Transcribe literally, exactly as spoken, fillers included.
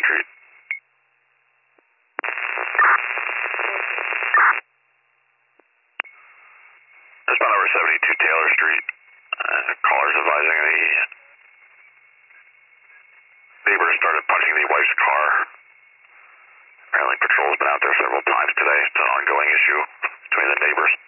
Street. Respond over seventy-two Taylor Street. Uh, callers advising the neighbor started punching the wife's car. Apparently patrol's been out there several times today. It's an ongoing issue between the neighbors.